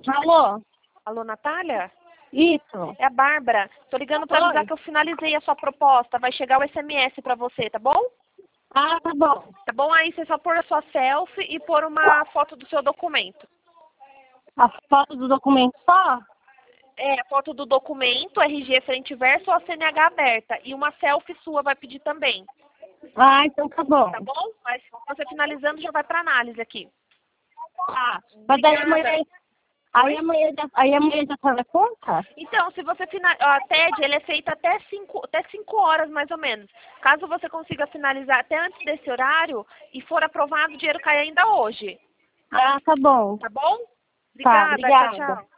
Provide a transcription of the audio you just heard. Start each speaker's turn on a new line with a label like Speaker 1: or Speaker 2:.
Speaker 1: Alô?
Speaker 2: Alô, Natália?
Speaker 1: Isso.
Speaker 2: É a Bárbara. Tô ligando pra avisar que eu finalizei a sua proposta. Vai chegar o SMS pra você, tá bom?
Speaker 1: Ah, tá bom.
Speaker 2: Tá bom? Aí você só pôr a sua selfie e pôr uma foto do seu documento.
Speaker 1: A foto do documento só?
Speaker 2: É, a foto do documento, RG frente e verso ou a CNH aberta. E uma selfie sua vai pedir também.
Speaker 1: Ah, então tá bom.
Speaker 2: Tá bom? Mas você finalizando já vai pra análise aqui.
Speaker 1: Ah, mas aí
Speaker 2: Obrigada.
Speaker 1: amanhã já tá na conta?
Speaker 2: Então, se você a TED, ele é feita até 5 horas, mais ou menos. Caso você consiga finalizar até antes desse horário e for aprovado, o dinheiro cai ainda hoje.
Speaker 1: Ah, tá bom.
Speaker 2: Tá bom?
Speaker 1: Tá,
Speaker 2: Obrigada. Tchau,
Speaker 1: obrigada.
Speaker 2: tchau.